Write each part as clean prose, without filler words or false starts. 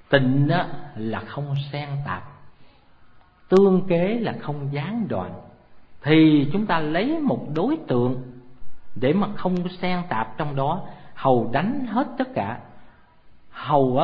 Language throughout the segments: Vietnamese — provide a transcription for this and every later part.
Tịnh á, là không xen tạp, tương kế là không gián đoạn. Thì chúng ta lấy một đối tượng để mà không có xen tạp trong đó, hầu đánh hết tất cả, hầu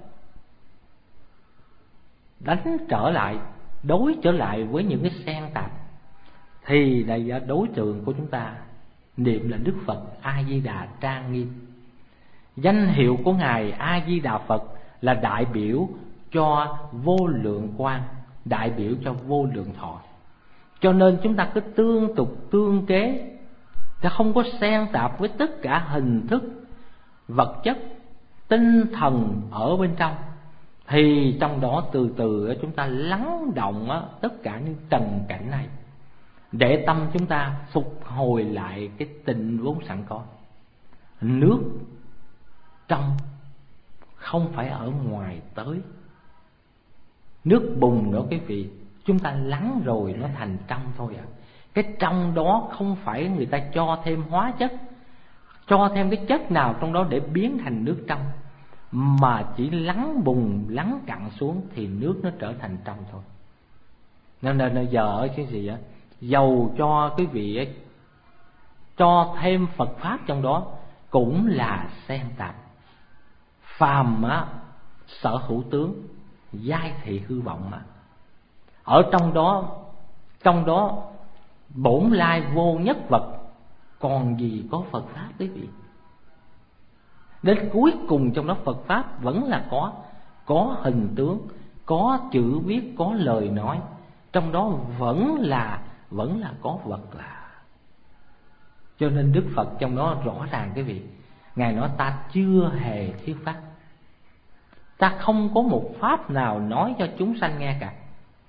đánh trở lại, đối trở lại với những cái xen tạp. Thì đây đối tượng của chúng ta niệm là Đức Phật A Di Đà trang nghiêm. Danh hiệu của Ngài A Di Đà Phật là đại biểu cho vô lượng quang, đại biểu cho vô lượng thọ. Cho nên chúng ta cứ tương tục tương kế, ta không có xen tạp với tất cả hình thức vật chất, tinh thần ở bên trong. Thì trong đó từ từ chúng ta lắng động tất cả những trần cảnh này, để tâm chúng ta phục hồi lại cái tình vốn sẵn có. Nước trong không phải ở ngoài tới, nước bùn đó quý vị, chúng ta lắng rồi nó thành trong thôi à. Cái trong đó không phải người ta cho thêm hóa chất, cho thêm cái chất nào trong đó để biến thành nước trong, mà chỉ lắng bùn lắng cặn xuống thì nước nó trở thành trong thôi. Nên giờ cái gì á, dầu cho quý vị ấy, cho thêm Phật pháp trong đó cũng là xen tạp. Phàm sở hữu tướng, giai thị hư vọng mà. Ở trong đó bổn lai vô nhất vật, còn gì có Phật pháp quý vị. Đến cuối cùng trong đó Phật pháp vẫn là có hình tướng, có chữ viết, có lời nói, trong đó vẫn là có vật là. Cho nên Đức Phật trong đó rõ ràng quý vị, Ngài nói ta chưa hề thuyết pháp, ta không có một pháp nào nói cho chúng sanh nghe cả.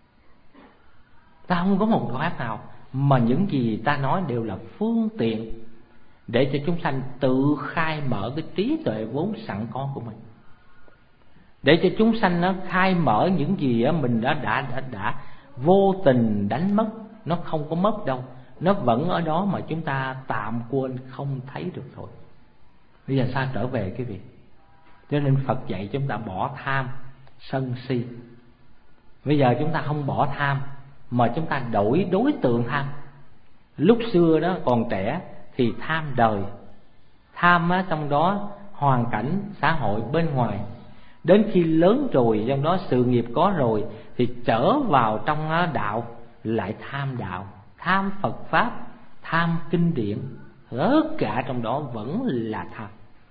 Ta không có một pháp nào, mà những gì ta nói đều là phương tiện để cho chúng sanh tự khai mở cái trí tuệ vốn sẵn có của mình, để cho chúng sanh nó khai mở những gì mình đã vô tình đánh mất. Nó không có mất đâu, nó vẫn ở đó mà chúng ta tạm quên không thấy được thôi. Bây giờ sao trở về quý vị? Cho nên Phật dạy chúng ta bỏ tham sân si. Bây giờ chúng ta không bỏ tham, mà chúng ta đổi đối tượng tham. Lúc xưa đó còn trẻ thì tham đời, tham trong đó hoàn cảnh xã hội bên ngoài. Đến khi lớn rồi, trong đó sự nghiệp có rồi, thì trở vào trong đạo lại tham đạo, tham Phật pháp, tham kinh điển. Tất cả trong đó vẫn là tham.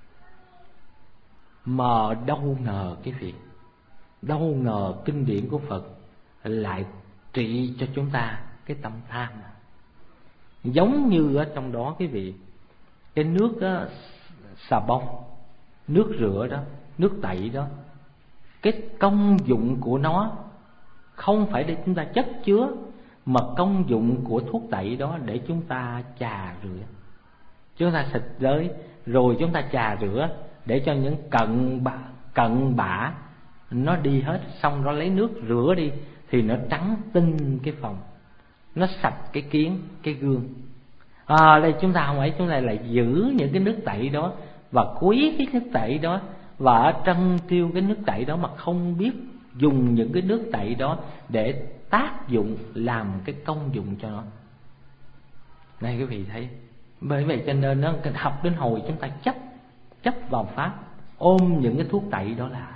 Mà đâu ngờ cái việc, đâu ngờ kinh điển của Phật lại trị cho chúng ta cái tâm tham này. Giống như ở trong đó quý vị, cái nước đó, xà bông, nước rửa đó, nước tẩy đó, cái công dụng của nó không phải để chúng ta chất chứa, mà công dụng của thuốc tẩy đó để chúng ta chà rửa. Chúng ta xịt tới rồi chúng ta chà rửa để cho những cặn bã nó đi hết. Xong nó lấy nước rửa đi thì nó trắng tinh cái phòng, nó sạch cái kiến, cái gương. Đây chúng ta không ấy, chúng ta lại giữ những cái nước tẩy đó và quý cái nước tẩy đó, và trân tiêu cái nước tẩy đó, mà không biết dùng những cái nước tẩy đó để tác dụng làm cái công dụng cho nó. Đây quý vị thấy. Bởi vậy cho nên nó học đến hồi chúng ta chấp vào pháp, ôm những cái thuốc tẩy đó là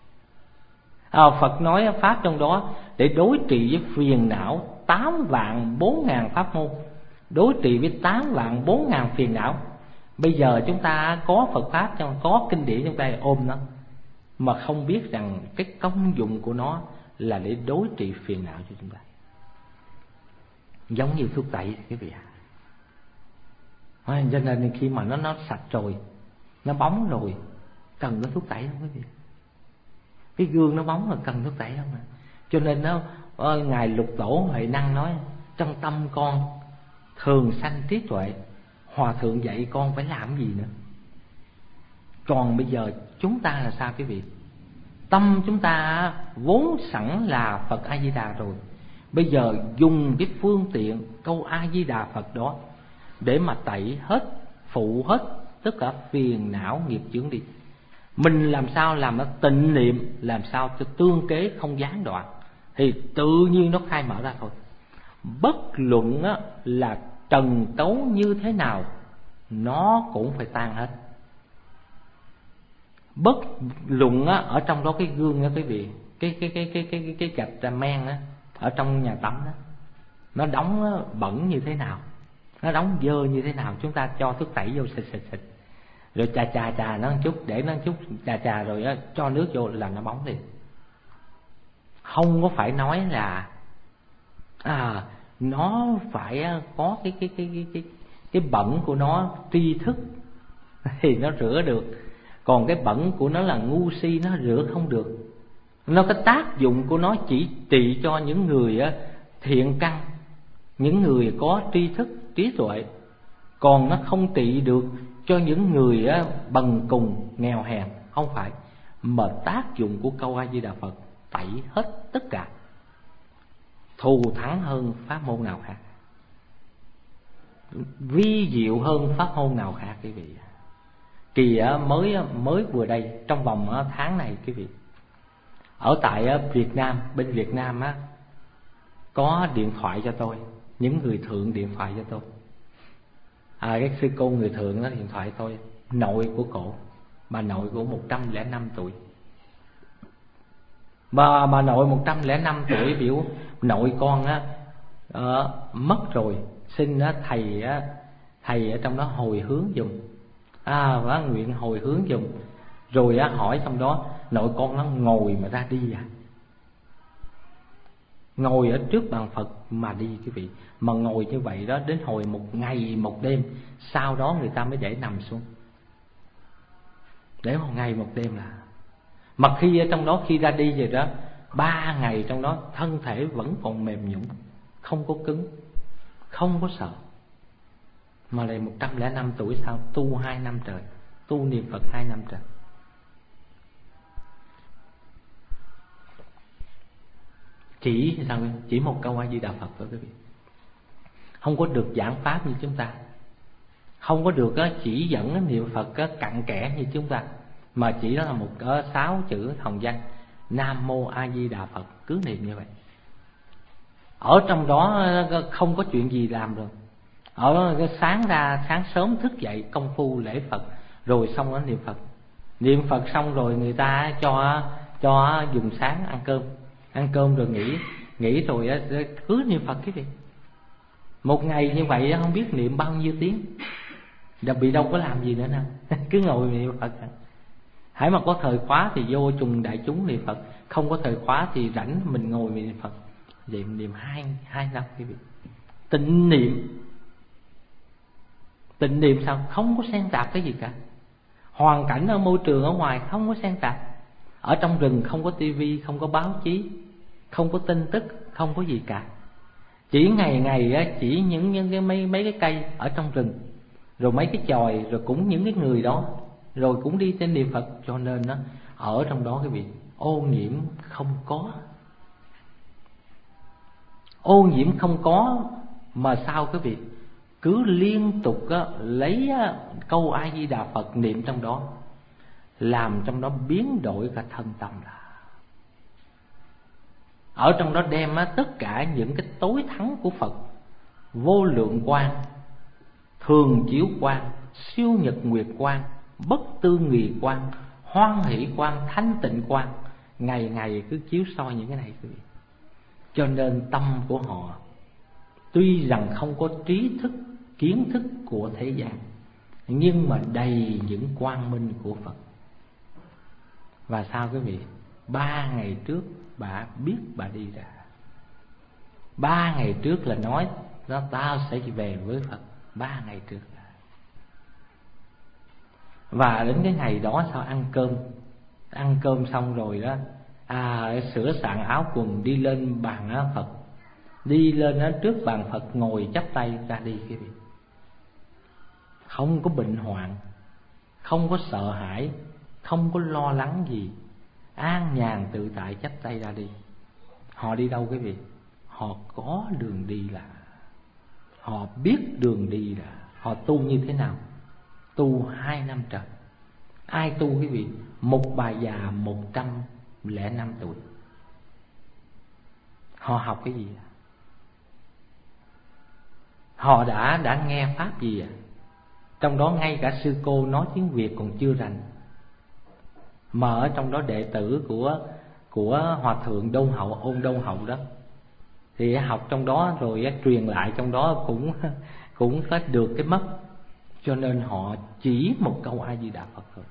Phật nói pháp trong đó để đối trị với phiền não 8.400.000 pháp môn, đối trị với 8.400.000 phiền não. Bây giờ chúng ta có Phật pháp, có kinh điển trong tay, ôm nó mà không biết rằng cái công dụng của nó là để đối trị phiền não cho chúng ta. Giống như thuốc tẩy quý vị ạ. Cho nên khi mà nó sạch rồi, nó bóng rồi, cần cái thuốc tẩy không quý vị? Cái gương nó bóng là cần thuốc tẩy không ạ? Cho nên Ngài Lục Tổ Huệ Năng nói, trong tâm con thường sanh trí tuệ, Hòa Thượng dạy con phải làm gì nữa. Còn bây giờ chúng ta là sao quý vị? Tâm chúng ta vốn sẵn là Phật A Di Đà rồi. Bây giờ dùng cái phương tiện câu A Di Đà Phật đó để mà tẩy hết, phụ hết tất cả phiền não nghiệp chướng đi. Mình làm sao làm nó tịnh niệm, làm sao cho tương kế không gián đoạn, thì tự nhiên nó khai mở ra thôi. Bất luận là trần tấu như thế nào, nó cũng phải tan hết. Bất luận ở trong đó cái gương quý vị, cái gạch men ở trong nhà tắm đó, nó đóng bẩn như thế nào, nó đóng dơ như thế nào, chúng ta cho thuốc tẩy vô xịt rồi chà nó một chút, để nó một chút chà rồi cho nước vô là nó bóng đi. Không có phải nói là nó phải có cái bẩn của nó tri thức thì nó rửa được, còn cái bẩn của nó là ngu si nó rửa không được. Nó cái tác dụng của nó chỉ trị cho những người thiện căn, những người có tri thức trí tuệ, còn nó không trị được cho những người bần cùng nghèo hèn. Không phải, mà tác dụng của câu A Di Đà Phật tẩy hết tất cả, thù thắng hơn pháp môn nào khác, vi diệu hơn pháp môn nào khác quý vị. Kỳ mới vừa đây, trong vòng tháng này quý vị, ở tại Việt Nam, bên Việt Nam có điện thoại cho tôi, những người thượng điện thoại cho tôi. Cái sư cô người thượng đó điện thoại tôi, nội của cổ, bà nội của 105 tuổi. Bà nội 105 tuổi biểu nội con mất rồi, xin thầy ở trong đó hồi hướng giùm, nguyện hồi hướng giùm. Rồi hỏi xong đó, nội con nó ngồi mà ra đi ngồi ở trước bàn Phật mà đi quý vị. Mà ngồi như vậy đó đến hồi 1 ngày 1 đêm, sau đó người ta mới để nằm xuống, để 1 ngày 1 đêm là. Mà khi ở trong đó, khi ra đi rồi đó, 3 ngày trong đó thân thể vẫn còn mềm nhũn, không có cứng, không có sợ. Mà lại 105 tuổi sao? Tu 2 năm trời, tu niệm Phật 2 năm trời. Chỉ sao? Chỉ một câu A Di Đà Phật thôi quý vị. Không có được giảng pháp như chúng ta, không có được chỉ dẫn niệm Phật cặn kẽ như chúng ta, mà chỉ đó là một 6 chữ hồng danh Nam Mô A Di Đà Phật, cứ niệm như vậy. Ở trong đó không có chuyện gì làm rồi. Ở sáng sớm thức dậy công phu lễ Phật, rồi xong đó niệm Phật. Niệm Phật xong rồi người ta cho dùng sáng ăn cơm rồi nghỉ rồi cứ niệm Phật quý vị. 1 ngày như vậy không biết niệm bao nhiêu tiếng, đặc biệt đâu có làm gì nữa nào cứ ngồi niệm Phật. Hãy mà có thời khóa thì vô trùng đại chúng niệm Phật, không có thời khóa thì rảnh mình ngồi niệm Phật. Vậy mình niệm 2 năm quý vị. Tịnh niệm sao? Không có xen tạp cái gì cả. Hoàn cảnh ở môi trường ở ngoài không có xen tạp. Ở trong rừng không có tivi, không có báo chí, không có tin tức, không có gì cả. Chỉ ngày chỉ những cái mấy cái cây ở trong rừng, rồi mấy cái chòi, rồi cũng những cái người đó, rồi cũng đi trên niệm Phật. Cho nên ở trong đó quý vị, ô nhiễm không có. Ô nhiễm không có mà sao quý vị? Cứ liên tục lấy câu A Di Đà Phật niệm trong đó, làm trong đó biến đổi cả thân tâm là. Ở trong đó đem tất cả những cái tối thắng của Phật, vô lượng quang, thường chiếu quang, siêu nhật nguyệt quang, bất tư nghì quang, hoan hỷ quang, thanh tịnh quang, ngày ngày cứ chiếu soi những cái này quý vị. Cho nên tâm của họ tuy rằng không có trí thức, kiến thức của thế gian, nhưng mà đầy những quang minh của Phật. Và sao quý vị? 3 ngày trước bà biết bà đi ra. 3 ngày trước là nói tao sẽ về với Phật. 3 ngày trước. Và đến cái ngày đó sao ăn cơm xong rồi đó, sửa soạn áo quần đi lên bàn Phật, đi lên trước bàn Phật ngồi chắp tay ra đi quý vị. Không có bệnh hoạn, không có sợ hãi, không có lo lắng gì, an nhàn tự tại chắp tay ra đi. Họ đi đâu quý vị? Họ có đường đi là, họ biết đường đi là. Họ tu như thế nào? Tu 2 năm trời. Ai tu quý vị? một bà già 105 tuổi. Họ học cái gì? Họ đã nghe pháp gì? Trong đó ngay cả sư cô nói tiếng Việt còn chưa rành, mà ở trong đó đệ tử của Hòa thượng Đôn Hậu, Ôn Đôn Hậu đó, thì học trong đó rồi truyền lại trong đó cũng có được cái mất. Cho nên họ chỉ một câu A Di Đà Phật thôi.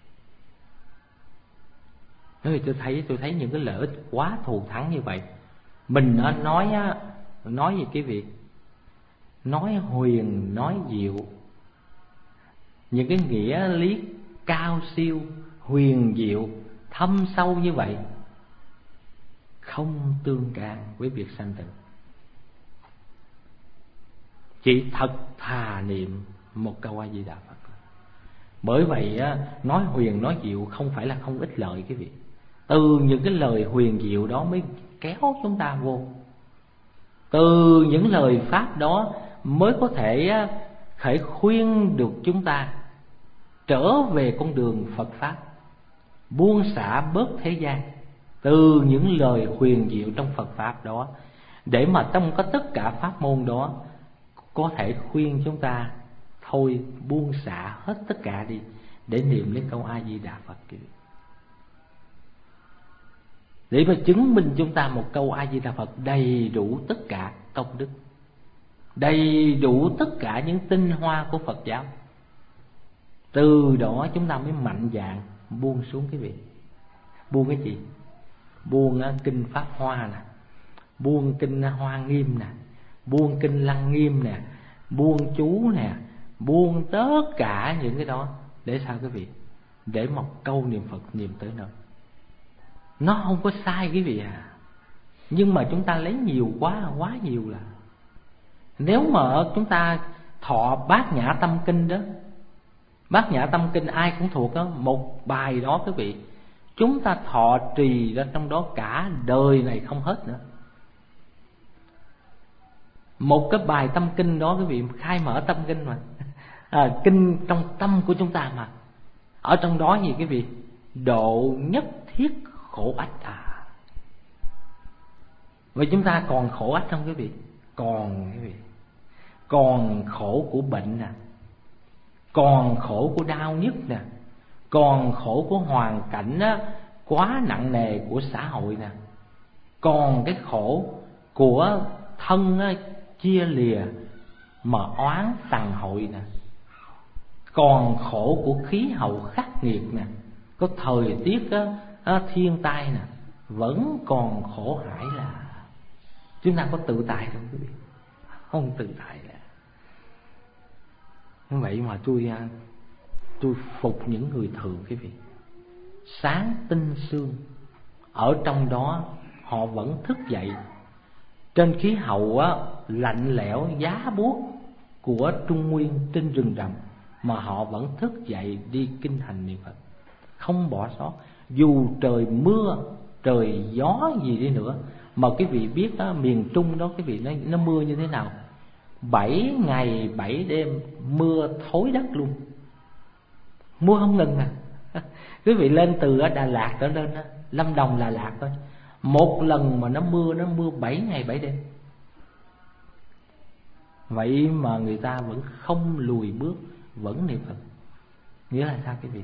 Nói tôi thấy những cái lợi ích quá thù thắng như vậy. Mình nói về cái việc nói huyền, nói diệu, những cái nghĩa lý cao siêu, huyền diệu, thâm sâu như vậy, không tương can với việc sanh tử, chỉ thật thà niệm một câu A Di Đà Phật. Bởi vậy nói huyền nói diệu không phải là không ích lợi cái việc. Từ những cái lời huyền diệu đó mới kéo chúng ta vô. Từ những lời pháp đó mới có thể khởi khuyên được chúng ta trở về con đường Phật Pháp, buông xả bớt thế gian. Từ những lời huyền diệu trong Phật Pháp đó, để mà trong có tất cả pháp môn đó có thể khuyên chúng ta thôi buông xả hết tất cả đi, để niệm lấy câu A Di Đà Phật kia, để mà chứng minh chúng ta một câu A Di Đà Phật đầy đủ tất cả công đức, đầy đủ tất cả những tinh hoa của Phật giáo. Từ đó chúng ta mới mạnh dạn buông xuống cái việc. Buông cái gì? Buông kinh Pháp Hoa nè, buông kinh Hoa Nghiêm nè, buông kinh Lăng Nghiêm nè, buông chú nè, buông tất cả những cái đó. Để sao cái việc? Để một câu niệm Phật niệm tới nơi. Nó không có sai quý vị à, nhưng mà chúng ta lấy nhiều quá nhiều là. Nếu mà chúng ta thọ Bát Nhã Tâm Kinh đó, Bát Nhã Tâm Kinh ai cũng thuộc đó, một bài đó quý vị, chúng ta thọ trì ra trong đó cả đời này không hết nữa. Một cái bài tâm kinh đó quý vị, khai mở tâm kinh mà, kinh trong tâm của chúng ta mà. Ở trong đó gì quý vị? Độ nhất thiết khổ ách à. Vậy chúng ta còn khổ ách không quý vị? Còn quý vị. Còn khổ của bệnh nè, còn khổ của đau nhức nè, còn khổ của hoàn cảnh quá nặng nề của xã hội nè, còn cái khổ của thân chia lìa mà oán tằn hội nè, còn khổ của khí hậu khắc nghiệt nè, có thời tiết thiên tai nè, vẫn còn khổ hải là. Chúng ta có tự tại không quý vị? Không tự tại là. Như vậy mà tôi phục những người thường quý vị. Sáng tinh sương, ở trong đó họ vẫn thức dậy trên khí hậu lạnh lẽo giá buốt của Trung Nguyên trên rừng rậm, mà họ vẫn thức dậy đi kinh hành niệm Phật, không bỏ sót. Dù trời mưa, trời gió gì đi nữa, mà quý vị biết miền Trung đó quý vị, nó mưa như thế nào? 7 ngày 7 đêm mưa thối đất luôn, mưa không ngừng à. Quý vị lên từ Đà Lạt trở lên Lâm Đồng, Đà Lạt thôi, một lần mà nó mưa 7 ngày 7 đêm. Vậy mà người ta vẫn không lùi bước, vẫn niệm Phật. Nghĩa là sao quý vị?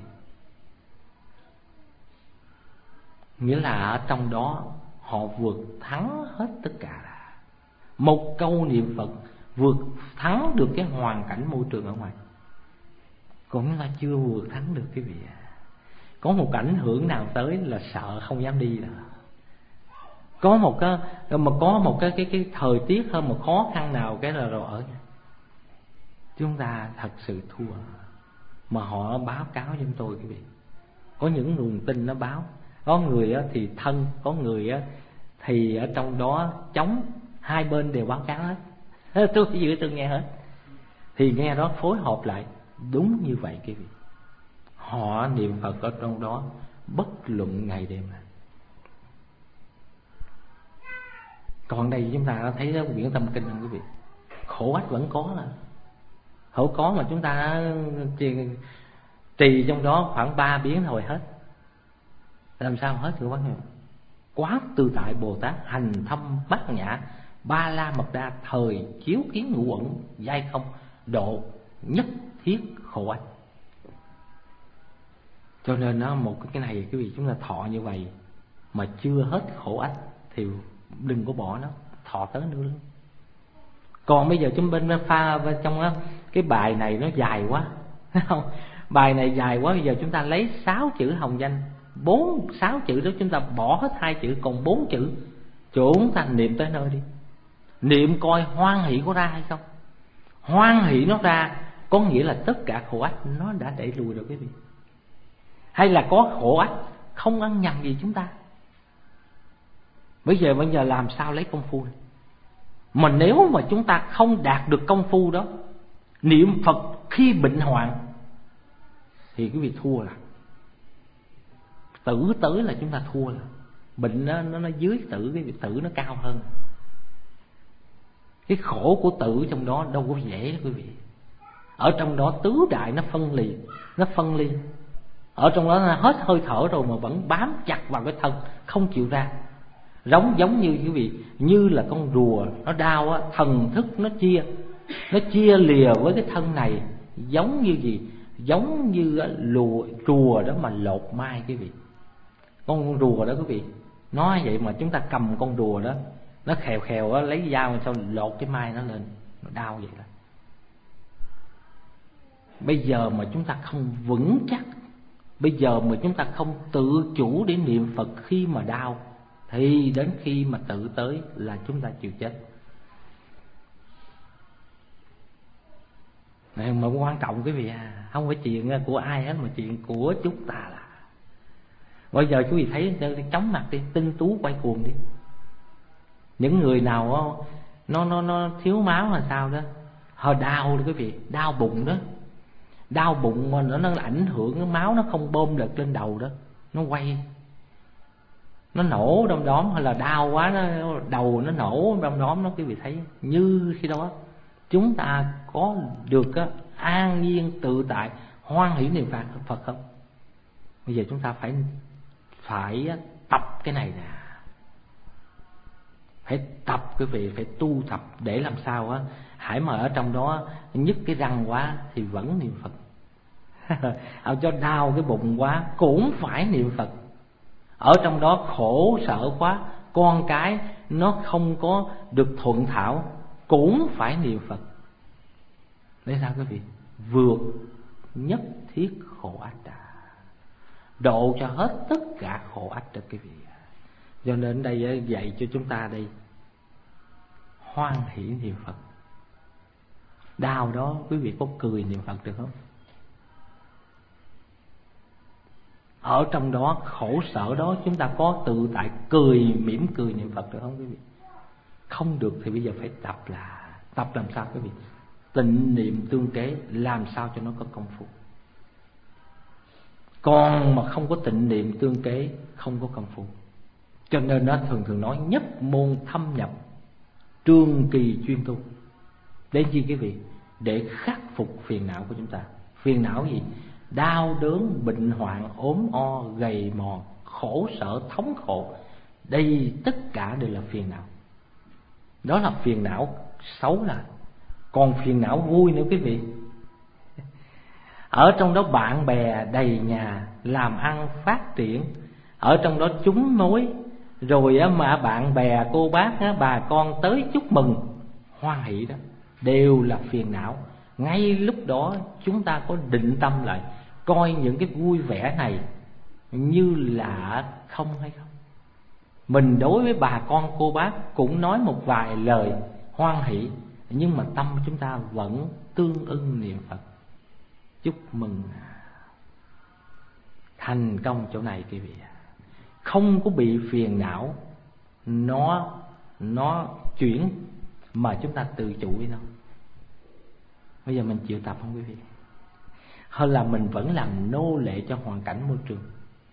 Nghĩa là ở trong đó họ vượt thắng hết tất cả. Một câu niệm Phật vượt thắng được cái hoàn cảnh môi trường ở ngoài. Còn chúng ta chưa vượt thắng được quý vị à. Có một ảnh hưởng nào tới là sợ không dám đi rồi. Có một cái thời tiết hơn, một khó khăn nào cái là rồi ở. Chúng ta thật sự thua. Mà họ báo cáo cho chúng tôi quý vị. Có những nguồn tin nó báo, có người thì thân, có người thì ở trong đó chống, hai bên đều báo cáo hết. Tôi nghe hết. Thì nghe đó phối hợp lại, đúng như vậy quý vị. Họ niệm Phật ở trong đó bất luận ngày đêm. Còn đây chúng ta thấy đó, quyển tâm kinh không quý vị? Khổ ách vẫn có là khổ có, mà chúng ta trì trong đó khoảng 3 biến thôi hết. Làm sao hết được bát nhã? Quán tự tại Bồ Tát hành thâm bát nhã, ba la mật đa, thời chiếu kiến ngũ uẩn, giai không, độ nhất thiết khổ ách. Cho nên nó một cái này quý vị, chúng ta thọ như vậy mà chưa hết khổ ách thì đừng có bỏ nó, thọ tới nữa. Còn bây giờ chúng bên pha bên trong đó, cái bài này nó dài quá, thấy không? Bài này dài quá, bây giờ chúng ta lấy 6 chữ hồng danh, 6 chữ đó chúng ta bỏ hết 2 chữ, còn 4 chữ chúng ta niệm tới nơi đi. Niệm coi hoan hỷ có ra hay không. Hoan hỷ nó ra có nghĩa là tất cả khổ ách nó đã đẩy lùi được quý vị. Hay là có khổ ách không ăn nhầm gì chúng ta. Bây giờ làm sao lấy công phu này? Mà nếu mà chúng ta không đạt được công phu đó, niệm Phật khi bệnh hoạn, thì quý vị thua là tử tới là chúng ta thua là. Bệnh nó dưới tử, cái việc tử nó cao hơn. Cái khổ của tử trong đó đâu có dễ đó quý vị. Ở trong đó tứ đại nó phân ly. Ở trong đó nó hết hơi thở rồi mà vẫn bám chặt vào cái thân, không chịu ra. Giống như quý vị, như là con rùa nó đau á, thần thức nó chia lìa với cái thân này. Giống như gì? Giống như rùa đó mà lột mai quý vị. Con rùa đó quý vị, nói vậy mà chúng ta cầm con rùa đó, nó khèo á, lấy dao sao lột cái mai nó lên, nó đau vậy đó. Bây giờ mà chúng ta không vững chắc, bây giờ mà chúng ta không tự chủ để niệm Phật khi mà đau, thì đến khi mà tự tới là chúng ta chịu chết. Này mà quan trọng quý vị à, không phải chuyện của ai hết mà chuyện của chúng ta là. Bây giờ quý vị thấy chóng mặt đi, tinh tú quay cuồng đi. Những người nào nó thiếu máu là sao đó, họ đau đó quý vị, đau bụng đó. Đau bụng mà nó ảnh hưởng cái máu nó không bơm được lên đầu đó, nó quay, nó nổ đom đóm, hay là đau quá nó đầu nó nổ đom đóm đó. Quý vị thấy như khi đó chúng ta có được an nhiên tự tại hoan hỷ niệm Phật không? Bây giờ chúng ta phải tập cái này nè, phải tập quý vị, phải tu tập để làm sao á, hãy mà ở trong đó nhức cái răng quá thì vẫn niệm Phật. Ở cho đau cái bụng quá cũng phải niệm Phật. Ở trong đó khổ sở quá, con cái nó không có được thuận thảo cũng phải niệm Phật. Để sao quý vị? Vượt nhất thiết khổ ách đã, độ cho hết tất cả khổ ách được quý vị. Cho nên đây dạy cho chúng ta đây, hoan hỷ niệm Phật. Đau đó quý vị có cười niệm Phật được không? Ở trong đó khổ sở đó chúng ta có tự tại mỉm cười niệm Phật được không quý vị? Không được thì bây giờ phải tập làm sao quý vị? Tịnh niệm tương kế, làm sao cho nó có công phu. Còn mà không có tịnh niệm tương kế, không có công phu. Cho nên nó thường nói nhất môn thâm nhập, trường kỳ chuyên tu. Để chi quý vị? Để khắc phục phiền não của chúng ta. Phiền não gì? Đau đớn, bệnh hoạn, ốm o, gầy mòn, khổ sở, thống khổ. Đây tất cả đều là phiền não. Đó là phiền não xấu là. Còn phiền não vui nữa quý vị. Ở trong đó bạn bè đầy nhà, làm ăn phát triển. Ở trong đó chúng nối, rồi mà bạn bè cô bác bà con tới chúc mừng, hoan hỷ đó, đều là phiền não. Ngay lúc đó chúng ta có định tâm lại, coi những cái vui vẻ này như là không hay không. Mình đối với bà con cô bác cũng nói một vài lời hoan hỷ, nhưng mà tâm chúng ta vẫn tương ưng niệm Phật. Chúc mừng thành công chỗ này quý vị. Không có bị phiền não nó chuyển mà chúng ta tự chủ với nó. Bây giờ mình chịu tập không quý vị? Hay là mình vẫn làm nô lệ cho hoàn cảnh môi trường?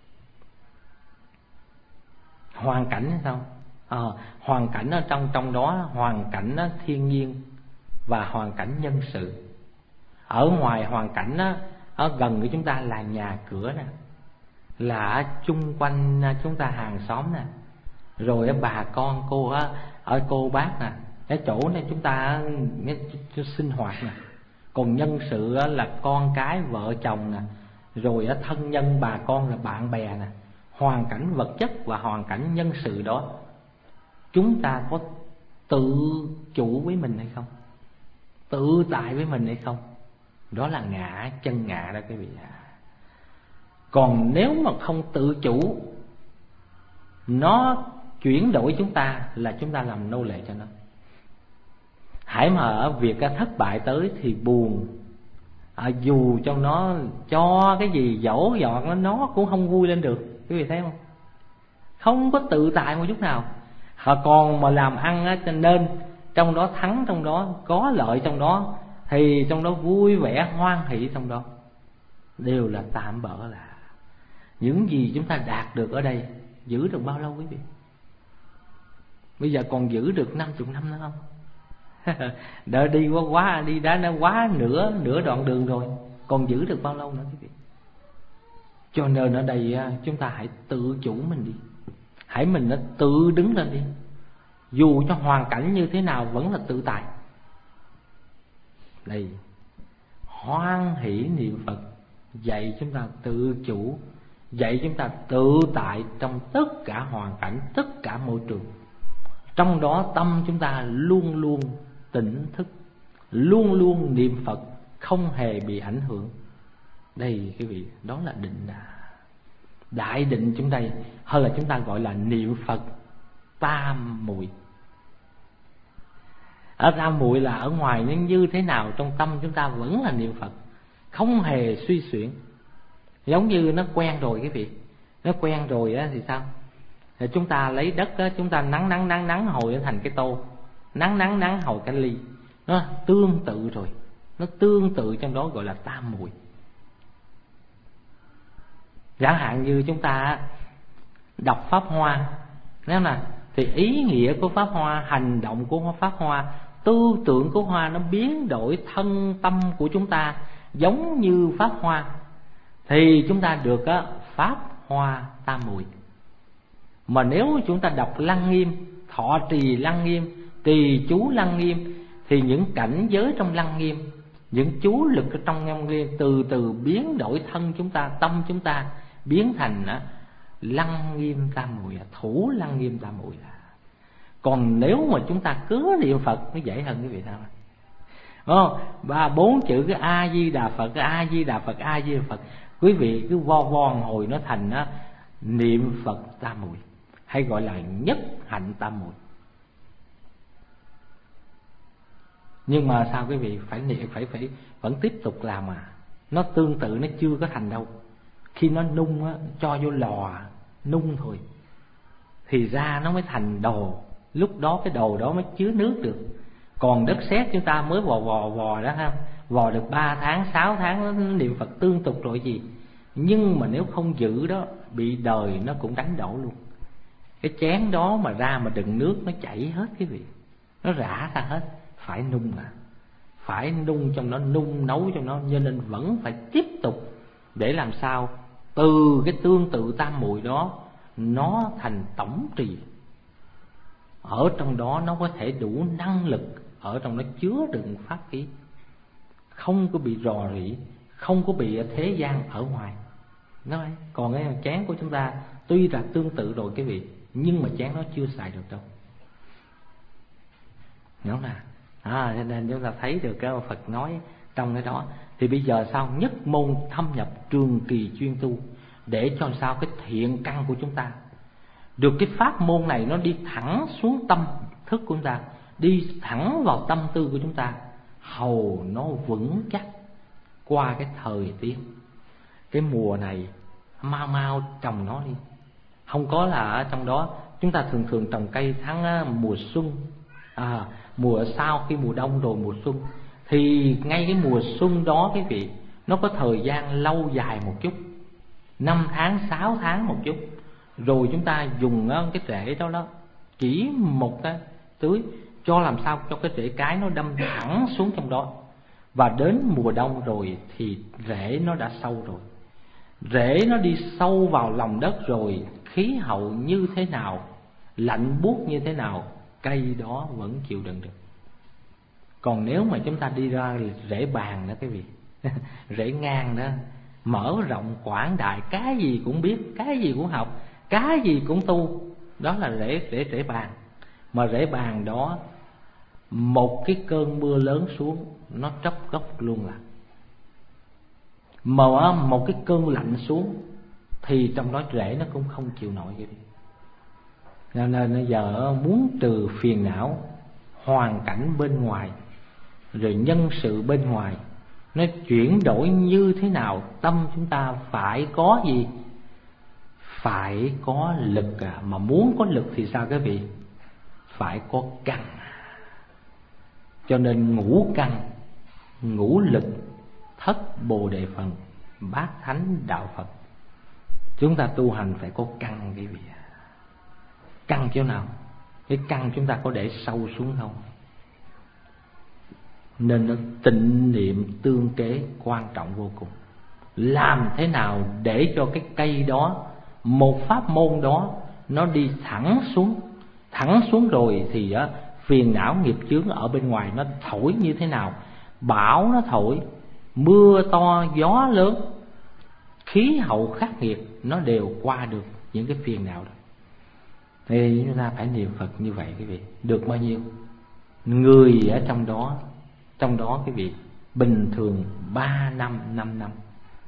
Hoàn cảnh sao? Hoàn cảnh ở trong đó, hoàn cảnh thiên nhiên và hoàn cảnh nhân sự. Ở ngoài hoàn cảnh ở gần của chúng ta là nhà cửa nè, là chung quanh chúng ta hàng xóm nè, rồi bà con cô ở cô bác nè, cái chỗ này chúng ta sinh hoạt nè, còn nhân sự là con cái vợ chồng nè, rồi thân nhân bà con là bạn bè nè. Hoàn cảnh vật chất và hoàn cảnh nhân sự đó, chúng ta có tự chủ với mình hay không, tự tại với mình hay không? Đó là ngã, chân ngã đó quý vị ạ. Còn nếu mà không tự chủ, nó chuyển đổi chúng ta là chúng ta làm nô lệ cho nó. Hãy mà ở việc thất bại tới thì buồn, dù cho nó cho cái gì dỗ dọn nó cũng không vui lên được. Quý vị thấy không? Không có tự tại một chút nào. Còn mà làm ăn cho nên trong đó thắng, trong đó có lợi, trong đó thì trong đó vui vẻ hoan hỷ, trong đó đều là tạm bỡ. Là những gì chúng ta đạt được ở đây giữ được bao lâu quý vị? Bây giờ còn giữ được 50 năm nữa không? Đợi đi quá đi đã quá nửa đoạn đường rồi, còn giữ được bao lâu nữa quý vị? Cho nên ở đây chúng ta hãy tự chủ mình đi, hãy mình tự đứng lên đi, dù cho hoàn cảnh như thế nào vẫn là tự tại. Đây, hoan hỷ niệm Phật dạy chúng ta tự chủ, dạy chúng ta tự tại trong tất cả hoàn cảnh, tất cả môi trường. Trong đó tâm chúng ta luôn luôn tỉnh thức, luôn luôn niệm Phật, không hề bị ảnh hưởng. Đây quý vị, đó là định đại định chúng đây, hơn là chúng ta gọi là niệm Phật tam muội. Ở tam muội là ở ngoài nhưng như thế nào trong tâm chúng ta vẫn là niệm Phật, không hề suy xuyển. Giống như nó quen rồi quý vị, nó quen rồi thì sao? Thì chúng ta lấy đất chúng ta nắng hồi nó thành cái tô, nắng hồi cái ly. Nó tương tự rồi, nó tương tự trong đó gọi là tam muội. Chẳng hạn như chúng ta đọc pháp hoa, nếu là thì ý nghĩa của pháp hoa, hành động của pháp hoa, tư tưởng của hoa nó biến đổi thân tâm của chúng ta giống như pháp hoa, thì chúng ta được pháp hoa tam muội. Mà nếu chúng ta đọc Lăng Nghiêm, thọ trì Lăng Nghiêm, trì chú Lăng Nghiêm, thì những cảnh giới trong Lăng Nghiêm, những chú lực ở trong Lăng Nghiêm từ từ biến đổi thân chúng ta, tâm chúng ta biến thành Lăng Nghiêm tam muội, thủ Lăng Nghiêm tam muội. Còn nếu mà chúng ta cứ niệm Phật nó dễ hơn quý vị sao? Ba bốn chữ cái A Di Đà Phật, A Di Đà Phật, A Di Đà Phật, quý vị cứ vo hồi nó thành niệm Phật tam muội, hay gọi là nhất hạnh tam muội. Nhưng mà sao quý vị phải niệm, phải vẫn tiếp tục làm mà nó tương tự, nó chưa có thành đâu. Khi nó nung cho vô lò nung thôi thì ra nó mới thành đồ, lúc đó cái đồ đó mới chứa nước được. Còn đất sét chúng ta mới vò đó ha, vò được 3 tháng 6 tháng nó niệm Phật tương tục rồi gì. Nhưng mà nếu không giữ đó, bị đời nó cũng đánh đổ luôn. Cái chén đó mà ra mà đựng nước nó chảy hết quý vị, nó rã ra hết. Phải nung phải nung trong nó, nung nấu trong nó, cho nên vẫn phải tiếp tục để làm sao từ cái tương tự tam muội đó nó thành tổng trì. Ở trong đó nó có thể đủ năng lực, ở trong nó chứa đựng pháp khí, không có bị rò rỉ, không có bị thế gian ở ngoài. Nói còn cái chén của chúng ta tuy là tương tự rồi quý vị, nhưng mà chén nó chưa xài được đâu. Đúng nè. Cho nên chúng ta thấy được cái Phật nói trong cái đó. Thì bây giờ sao nhất môn thâm nhập trường kỳ chuyên tu, để cho sao cái thiện căn của chúng ta được cái pháp môn này nó đi thẳng xuống tâm thức của chúng ta, đi thẳng vào tâm tư của chúng ta, hầu nó vững chắc qua cái thời tiết. Cái mùa này mau trồng nó đi. Không có là ở trong đó chúng ta thường trồng cây tháng mùa xuân, mùa sau khi mùa đông rồi mùa xuân, thì ngay cái mùa xuân đó quý vị, nó có thời gian lâu dài một chút, 5 tháng 6 tháng một chút. Rồi chúng ta dùng cái rễ đó chỉ một cái tưới, cho làm sao cho cái rễ cái nó đâm thẳng xuống trong đó. Và đến mùa đông rồi thì rễ nó đã sâu rồi, Rễ nó đi sâu vào lòng đất rồi, khí hậu như thế nào, lạnh buốt như thế nào, cây đó vẫn chịu đựng được. Còn nếu mà chúng ta đi ra rễ bàn đó quý vị rễ ngang đó, mở rộng quảng đại, cái gì cũng biết, cái gì cũng học, cái gì cũng tu, đó là rễ bàn. Mà rễ bàn đó, một cái cơn mưa lớn xuống nó tróc gốc luôn là. Mà một cái cơn lạnh xuống thì trong đó rễ nó cũng không chịu nổi vậy. Nên bây giờ muốn trừ phiền não, hoàn cảnh bên ngoài rồi nhân sự bên ngoài nó chuyển đổi như thế nào, tâm chúng ta phải có gì? Phải có lực. Mà muốn có lực thì sao quý vị? Phải có căn. Cho nên ngũ căn, ngũ lực, thất bồ đề phần, bát thánh đạo Phật. Chúng ta tu hành phải có căn quý vị. Căn chỗ nào? Cái căn chúng ta có để sâu xuống không? Nên nó tịnh niệm tương kế quan trọng vô cùng. Làm thế nào để cho cái cây đó, một pháp môn đó, nó đi thẳng xuống. Thẳng xuống rồi thì phiền não nghiệp chướng ở bên ngoài nó thổi như thế nào, bão nó thổi, mưa to gió lớn, khí hậu khắc nghiệt, nó đều qua được những cái phiền não đó. Thì chúng ta phải niệm Phật như vậy quý vị. Được bao nhiêu? Người ở trong đó quý vị, bình thường 3 năm, 5 năm,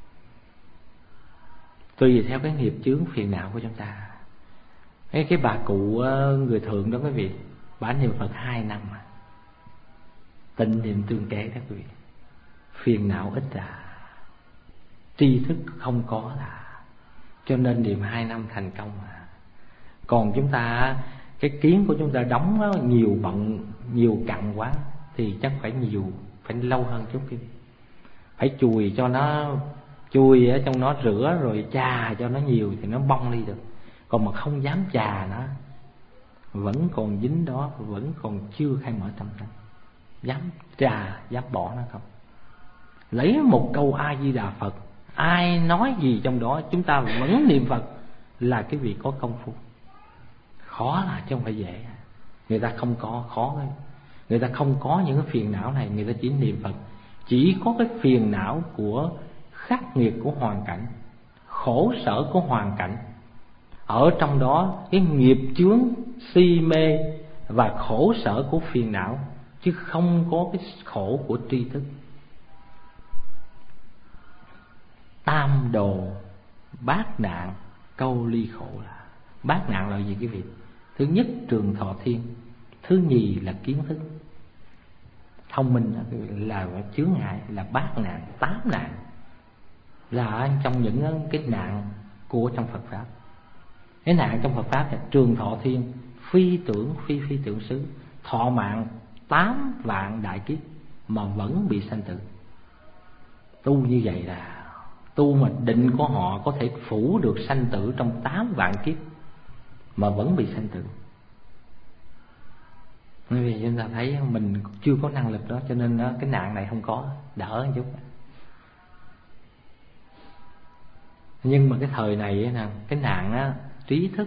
tùy theo cái nghiệp chướng phiền não của chúng ta. Cái bà cụ người thượng đó quý vị, bà niệm Phật 2 năm mà. Tịnh niệm tương kế đó quý vị. Phiền não ít tri thức không có cho nên niệm 2 năm thành công mà. Còn chúng ta, cái kiến của chúng ta đóng nó nhiều bận, nhiều cặn quá thì chắc phải lâu hơn chút quý vị. Phải chùi cho nó, chùi ở trong nó, rửa rồi chà cho nó nhiều thì nó bong đi được. Còn mà không dám chà nó, vẫn còn dính đó, vẫn còn chưa khai mở tâm tánh, dám trà, dám bỏ nó không. Lấy một câu A Di Đà Phật, ai nói gì trong đó chúng ta vẫn niệm Phật là cái việc có công phu. Khó là chứ không phải dễ. Người ta không có khó ấy. Người ta không có những cái phiền não này, người ta chỉ niệm Phật. Chỉ có cái phiền não của khắc nghiệt của hoàn cảnh, khổ sở của hoàn cảnh. Ở trong đó cái nghiệp chướng, si mê và khổ sở của phiền não, chứ không có cái khổ của tri thức. Tam đồ bát nạn câu ly khổ là. Bát nạn là gì quý vị? Thứ nhất trường thọ thiên, thứ nhì là kiến thức. Thông minh là chướng ngại, là bát nạn, 8 nạn là trong những cái nạn của trong Phật pháp. Cái nạn trong Phật pháp là trường thọ thiên, phi tưởng phi tưởng xứ, thọ mạng 8 vạn đại kiếp mà vẫn bị sanh tử. Tu như vậy là tu mà định của họ có thể phủ được sanh tử trong 8 vạn kiếp mà vẫn bị sanh tử. Bởi vì chúng ta thấy mình chưa có năng lực đó, cho nên cái nạn này không có, đỡ một chút. Nhưng mà cái thời này nè, cái nạn trí thức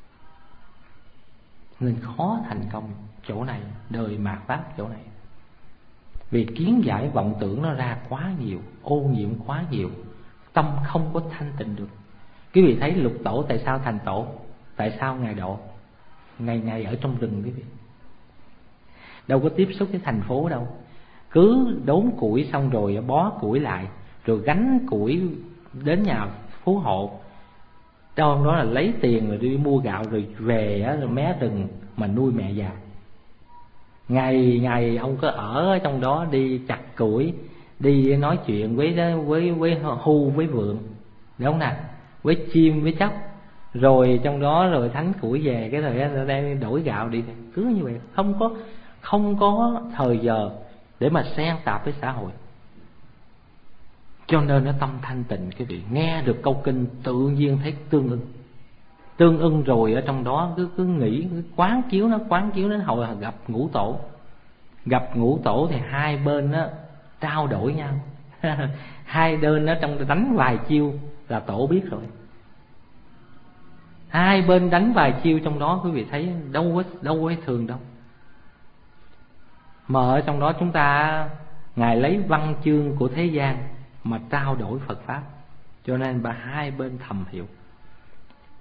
nên khó thành công chỗ này, đời mạt pháp chỗ này. Vì kiến giải vọng tưởng nó ra quá nhiều, ô nhiễm quá nhiều, tâm không có thanh tịnh được. Quý vị thấy Lục Tổ tại sao thành tổ? Tại sao Ngài độ? Ngày ở trong rừng quý vị, đâu có tiếp xúc với thành phố đâu. Cứ đốn củi xong rồi bó củi lại, rồi gánh củi đến nhà phú hộ, trong đó là lấy tiền rồi đi mua gạo, rồi về rồi mé rừng mà nuôi mẹ già. Ngày ông có ở trong đó đi chặt củi, đi nói chuyện với hưu với vượn, đúng không nào, với chim với chóc, rồi trong đó rồi thánh củi về cái thời đem đổi gạo đi. Cứ như vậy, không có thời giờ để mà xen tạp với xã hội. Cho nên nó tâm thanh tịnh, cái vị nghe được câu kinh tự nhiên thấy tương ưng rồi ở trong đó cứ nghĩ, cứ quán chiếu đến hồi gặp ngũ tổ. Gặp ngũ tổ thì hai bên trao đổi nhau hai bên trong đánh vài chiêu là tổ biết rồi. Hai bên đánh vài chiêu trong đó, quý vị thấy đâu có thường đâu. Mà ở trong đó chúng ta, Ngài lấy văn chương của thế gian mà trao đổi Phật Pháp, cho nên hai bên thầm hiểu.